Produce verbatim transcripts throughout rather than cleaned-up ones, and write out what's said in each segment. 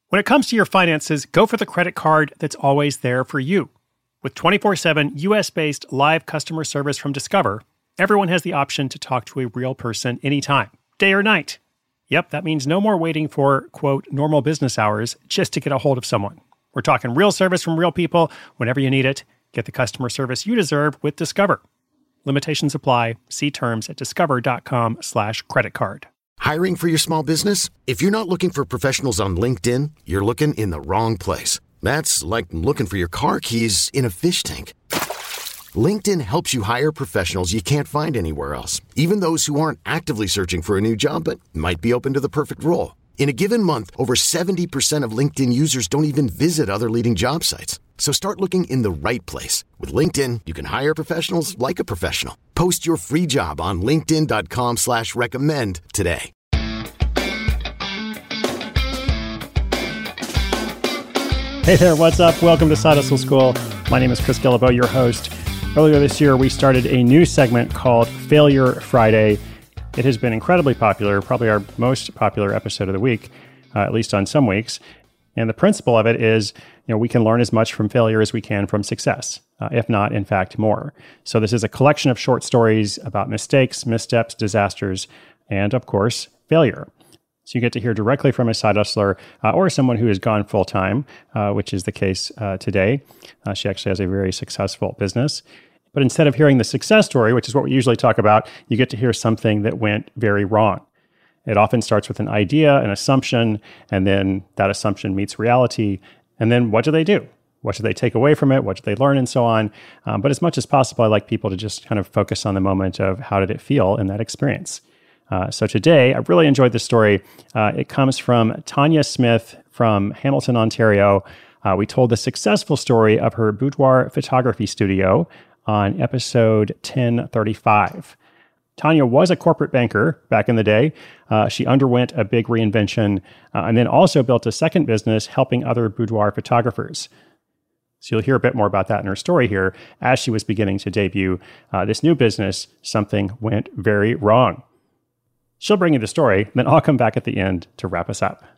When it comes to your finances, go for the credit card that's always there for you. With twenty-four seven U S-based live customer service from Discover, everyone has the option to talk to a real person anytime, day or night. Yep, that means no more waiting for, quote, normal business hours just to get a hold of someone. We're talking real service from real people whenever you need it. Get the customer service you deserve with Discover. Limitations apply. See terms at discover.com slash credit card. Hiring for your small business? If you're not looking for professionals on LinkedIn, you're looking in the wrong place. That's like looking for your car keys in a fish tank. LinkedIn helps you hire professionals you can't find anywhere else, even those who aren't actively searching for a new job but might be open to the perfect role. In a given month, over seventy percent of LinkedIn users don't even visit other leading job sites. So start looking in the right place. With LinkedIn, you can hire professionals like a professional. Post your free job on linkedin.com slash recommend today. Hey there, what's up? Welcome to Side Hustle School. My name is Chris Guillebeau, your host. Earlier this year, we started a new segment called Failure Friday. It has been incredibly popular, probably our most popular episode of the week, uh, at least on some weeks. And the principle of it is, you know, we can learn as much from failure as we can from success, uh, if not, in fact, more. So this is a collection of short stories about mistakes, missteps, disasters, and, of course, failure. So you get to hear directly from a side hustler uh, or someone who has gone full-time, uh, which is the case uh, today. Uh, she actually has a very successful business. But instead of hearing the success story, which is what we usually talk about, you get to hear something that went very wrong. It often starts with an idea, an assumption, and then that assumption meets reality. And then what do they do? What do they take away from it? What do they learn? And so on. Um, but as much as possible, I like people to just kind of focus on the moment of how did it feel in that experience. Uh, so today, I really enjoyed this story. Uh, it comes from Tanya Smith from Hamilton, Ontario. Uh, we told the successful story of her boudoir photography studio on episode ten thirty-five. Tanya was a corporate banker back in the day. Uh, she underwent a big reinvention uh, and then also built a second business helping other boudoir photographers. So you'll hear a bit more about that in her story here. As she was beginning to debut uh, this new business, something went very wrong. She'll bring you the story, then I'll come back at the end to wrap us up.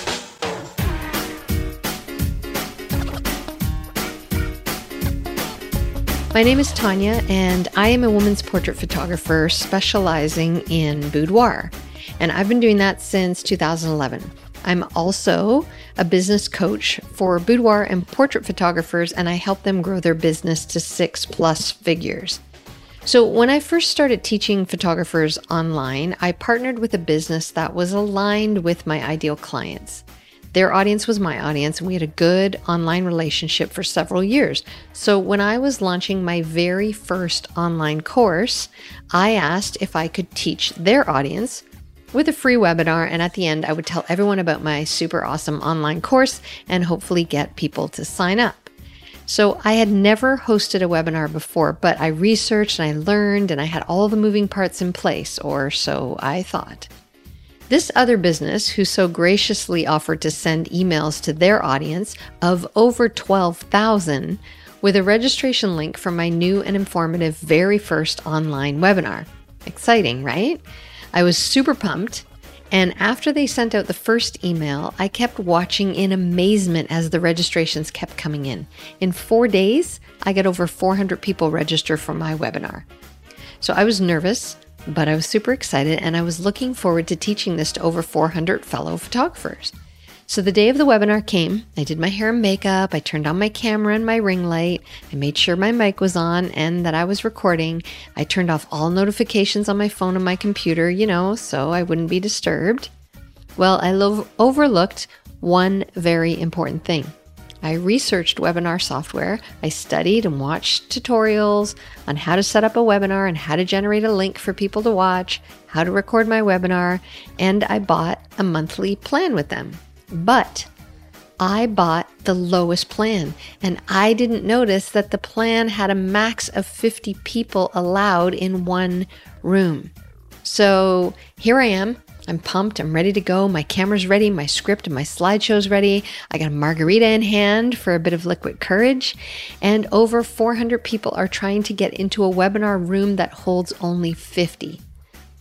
My name is Tanya, and I am a woman's portrait photographer specializing in boudoir. And I've been doing that since two thousand eleven. I'm also a business coach for boudoir and portrait photographers, and I help them grow their business to six plus figures. So when I first started teaching photographers online, I partnered with a business that was aligned with my ideal clients. Their audience was my audience, and we had a good online relationship for several years. So when I was launching my very first online course, I asked if I could teach their audience with a free webinar, and at the end, I would tell everyone about my super awesome online course and hopefully get people to sign up. So I had never hosted a webinar before, but I researched and I learned and I had all the moving parts in place, or so I thought. This other business, who so graciously offered to send emails to their audience of over twelve thousand with a registration link for my new and informative very first online webinar. Exciting, right? I was super pumped. And after they sent out the first email, I kept watching in amazement as the registrations kept coming in. In four days, I got over four hundred people register for my webinar. So I was nervous, but I was super excited, and I was looking forward to teaching this to over four hundred fellow photographers. So the day of the webinar came, I did my hair and makeup, I turned on my camera and my ring light, I made sure my mic was on and that I was recording, I turned off all notifications on my phone and my computer, you know, so I wouldn't be disturbed. Well, I lo- overlooked one very important thing. I researched webinar software, I studied and watched tutorials on how to set up a webinar and how to generate a link for people to watch, how to record my webinar, and I bought a monthly plan with them. But I bought the lowest plan, and I didn't notice that the plan had a max of fifty people allowed in one room. So here I am. I'm pumped. I'm ready to go. My camera's ready. My script and my slideshow's ready. I got a margarita in hand for a bit of liquid courage. And over four hundred people are trying to get into a webinar room that holds only fifty.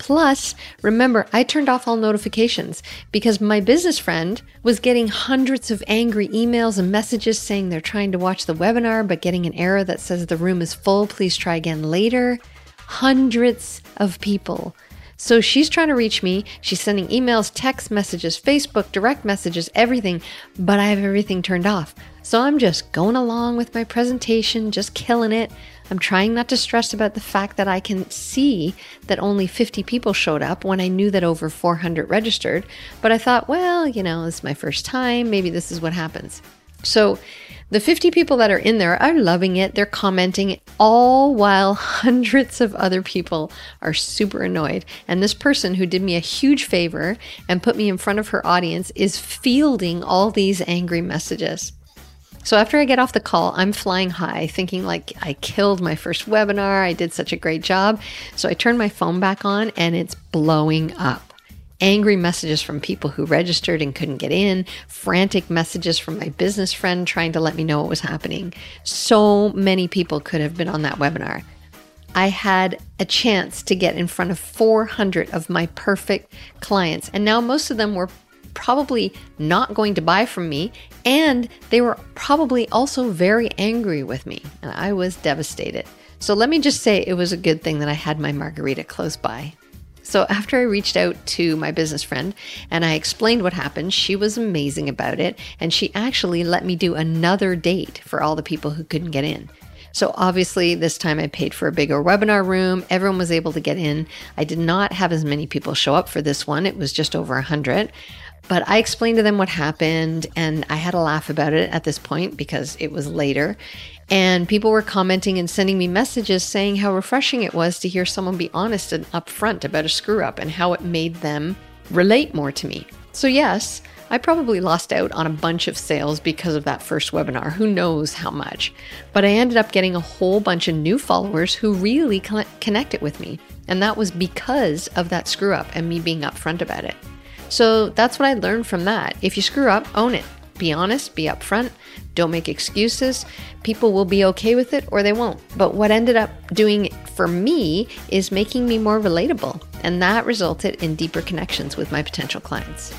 Plus, remember, I turned off all notifications because my business friend was getting hundreds of angry emails and messages saying they're trying to watch the webinar, but getting an error that says the room is full. Please try again later. Hundreds of people. So she's trying to reach me. She's sending emails, text messages, Facebook, direct messages, everything, but I have everything turned off. So I'm just going along with my presentation, just killing it. I'm trying not to stress about the fact that I can see that only fifty people showed up when I knew that over four hundred registered. But I thought, well, you know, this is my first time. Maybe this is what happens. So the fifty people that are in there are loving it. They're commenting, all while hundreds of other people are super annoyed. And this person who did me a huge favor and put me in front of her audience is fielding all these angry messages. So after I get off the call, I'm flying high, thinking like I killed my first webinar. I did such a great job. So I turn my phone back on and it's blowing up. Angry messages from people who registered and couldn't get in, frantic messages from my business friend trying to let me know what was happening. So many people could have been on that webinar. I had a chance to get in front of four hundred of my perfect clients. And now most of them were probably not going to buy from me, and they were probably also very angry with me, and I was devastated. So let me just say it was a good thing that I had my margarita close by. So after I reached out to my business friend and I explained what happened, she was amazing about it, and she actually let me do another date for all the people who couldn't get in. So obviously this time I paid for a bigger webinar room. Everyone was able to get in. I did not have as many people show up for this one. It was just over one hundred. But I explained to them what happened, and I had a laugh about it at this point because it was later. And people were commenting and sending me messages saying how refreshing it was to hear someone be honest and upfront about a screw up and how it made them relate more to me. So yes, I probably lost out on a bunch of sales because of that first webinar. Who knows how much? But I ended up getting a whole bunch of new followers who really connected with me. And that was because of that screw up and me being upfront about it. So that's what I learned from that. If you screw up, own it. Be honest, be upfront, don't make excuses. People will be okay with it or they won't. But what ended up doing for me is making me more relatable. And that resulted in deeper connections with my potential clients.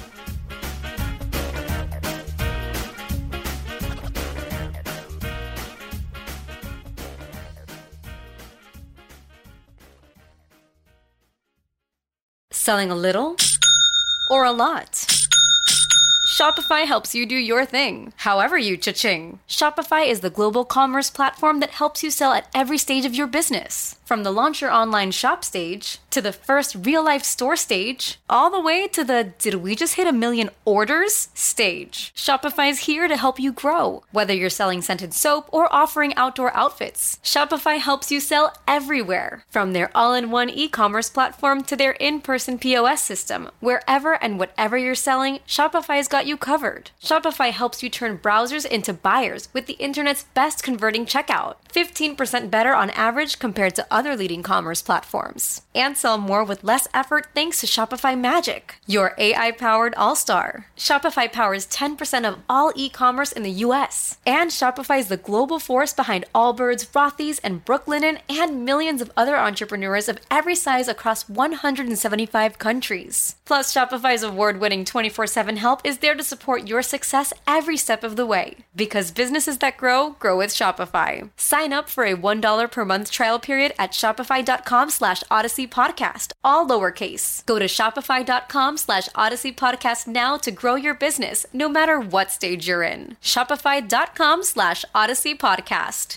Selling a little or a lot? Shopify helps you do your thing, however you cha-ching. Shopify is the global commerce platform that helps you sell at every stage of your business. From the launch your online shop stage, to the first real-life store stage, all the way to the did we just hit a million orders stage. Shopify's here to help you grow. Whether you're selling scented soap or offering outdoor outfits, Shopify helps you sell everywhere. From their all-in-one e-commerce platform to their in-person P O S system, wherever and whatever you're selling, Shopify's got you covered. Shopify helps you turn browsers into buyers with the internet's best converting checkout. fifteen percent better on average compared to other leading commerce platforms. And sell more with less effort thanks to Shopify Magic, your A I-powered all-star. Shopify powers ten percent of all e-commerce in the U S. And Shopify is the global force behind Allbirds, Rothy's, and Brooklinen, and millions of other entrepreneurs of every size across one hundred seventy-five countries. Plus, Shopify's award-winning twenty-four seven help is there to support your success every step of the way. Because businesses that grow, grow with Shopify. Sign up for a one dollar per month trial period at shopify.com slash Odyssey Podcast, all lowercase. Go to shopify.com slash Odyssey Podcast now to grow your business, no matter what stage you're in. Shopify.com slash Odyssey Podcast.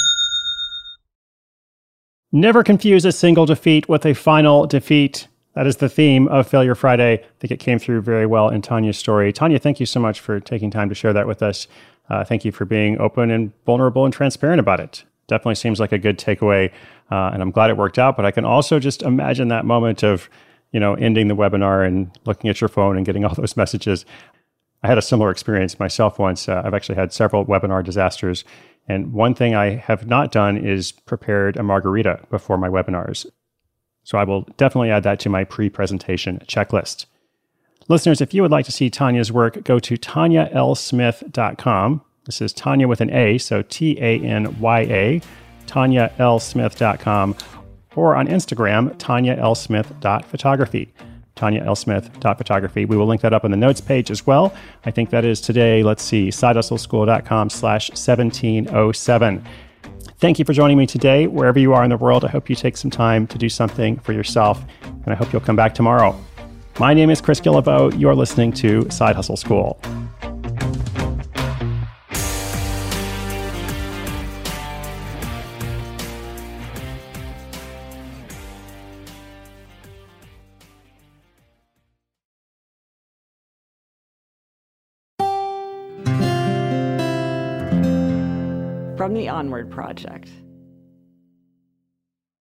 Never confuse a single defeat with a final defeat. That is the theme of Failure Friday. I think it came through very well in Tanya's story. Tanya, thank you so much for taking time to share that with us. Uh, thank you for being open and vulnerable and transparent about it. Definitely seems like a good takeaway, uh, and I'm glad it worked out. But I can also just imagine that moment of, you know, ending the webinar and looking at your phone and getting all those messages. I had a similar experience myself once. Uh, I've actually had several webinar disasters, and one thing I have not done is prepared a margarita before my webinars. So I will definitely add that to my pre-presentation checklist. Listeners, if you would like to see Tanya's work, go to tanya l smith dot com. This is Tanya with an A, so T A N Y A, tanya l smith dot com. or on Instagram, tanya l smith dot photography. tanya l smith dot photography. We will link that up on the notes page as well. I think that is today, let's see, side hustle school dot com slash seventeen oh seven. Thank you for joining me today. Wherever you are in the world, I hope you take some time to do something for yourself, and I hope you'll come back tomorrow. My name is Chris Guillebeau. You're listening to Side Hustle School. From the Onward Project.